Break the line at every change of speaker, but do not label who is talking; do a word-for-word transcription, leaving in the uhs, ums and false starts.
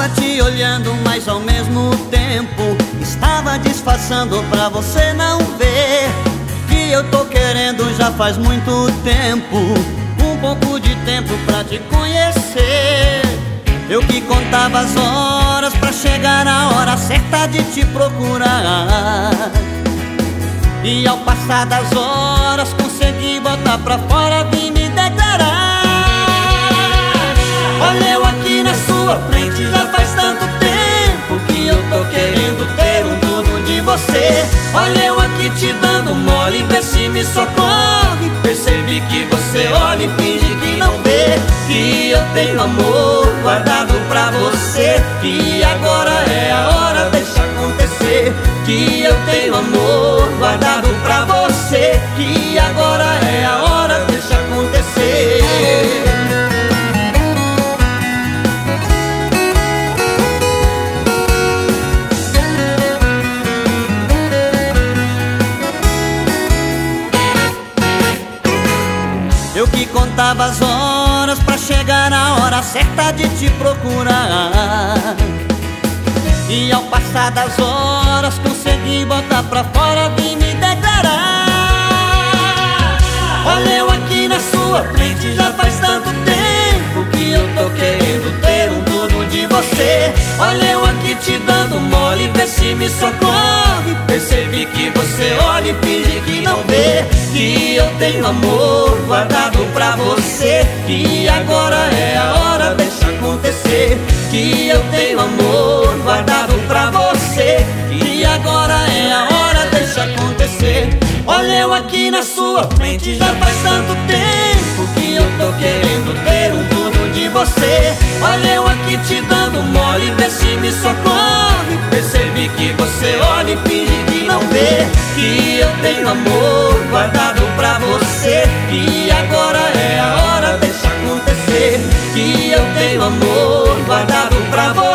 Estava te olhando, mas ao mesmo tempo estava disfarçando pra você não ver que eu tô querendo já faz muito tempo, um pouco de tempo pra te conhecer. Eu que contava as horas pra chegar a hora certa de te procurar, e ao passar das horas consegui botar pra fora, vim me declarar. Olha eu aqui na sua frente, já faz tanto tempo que eu tô querendo ter um tudo de você. Olha eu aqui te dando mole, vê se me socorre. Percebi que você olha e finge que não vê que eu tenho amor guardado pra você, que agora é a hora, deixa acontecer. Que eu tenho amor guardado pra você, que agora é a hora, deixa acontecer. Eu que contava as horas pra chegar a hora certa de te procurar, e ao passar das horas consegui botar pra fora, vim me declarar. Olha eu aqui na sua frente, já faz tanto tempo que eu tô querendo ter um tudo de você. Olha eu aqui te dando mole, vê se me socorre. Percebi que você olha e finge que não vê que eu tenho amor guardado pra você, que agora é a hora, deixa acontecer. Que eu tenho amor guardado pra você, que agora é a hora, deixa acontecer. Olha eu aqui na sua frente, já faz tanto tempo que eu tô querendo ter um tudo de você. Olha eu aqui te dando mole, vê se me socorre. Percebi que você olha e finge que não vê que eu tenho amor guardado pra você, que agora é a hora, deixa acontecer. Que eu tenho amor guardado pra você.